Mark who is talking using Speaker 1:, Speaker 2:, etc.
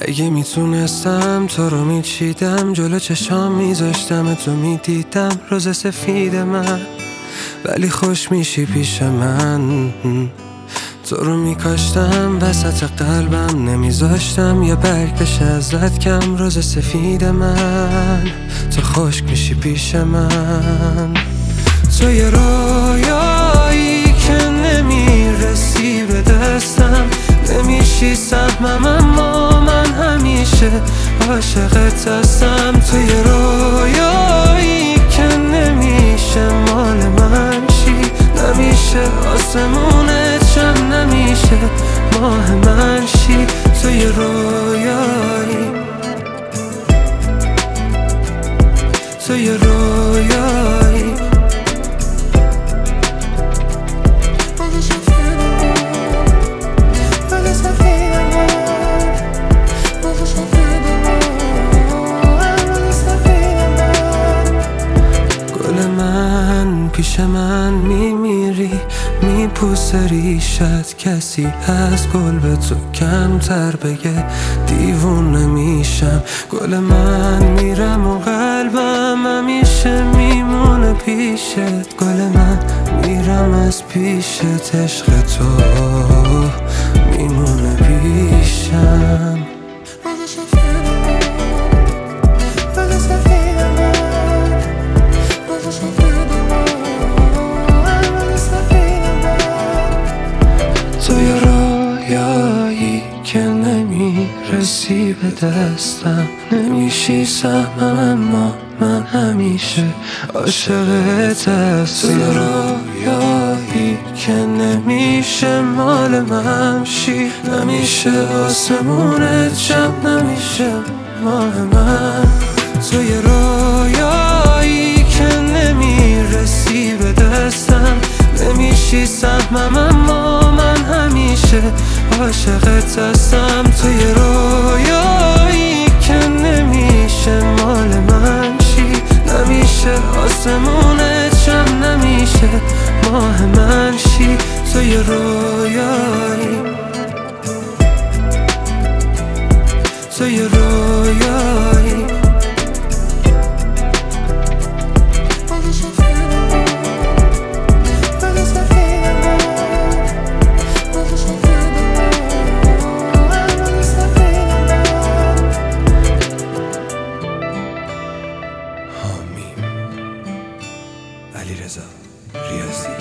Speaker 1: اگه میتونستم تو رو میچیدم، جلو چشام میذاشتم تو میدیدم روز سفید من، ولی خوش میشی پیش من. تو رو میکاشتم وسط قلبم، نمیذاشتم یه برگ بشه ازت کم. روز سفید من، تو خشک میشی پیش من. تو یه رویایی که نمیرسی به دستم، نمیشی سهمم اما من همیشه عاشقت هستم. تو یه رویایی که نمیشه مال من شی، نمیشه آسمونت شم، نمیشه ماه من شی. تو یه رویایی، تو یه رویایی. پیش من میمیری، میپوسه ریشت، کسی از گل به تو کمتر بگه دیوونه میشم. گل من میرم و قلبم همیشه میمونه پیشت. گل من میرم از پیشت، عشق تو میمونه پیشم. تو یه رویایی که نمیرسی به دستم، نمیشی سهمم اما من همیشه عاشقت هستم. تو یه رویایی که نمیشه مال من شی، نمیشه آسمونت شم، نمیشه ماه من. تو یه رویایی که نمیرسی به دستم، نمیشی سهمم اما من همیشه عاشقت هستم. تو یه رویایی که نمیشه مال من شی، نمیشه آسمونت شم، نمیشه ماه من شی. تو یه رویایی، تو یه رویایی. علیرضا ریاضی.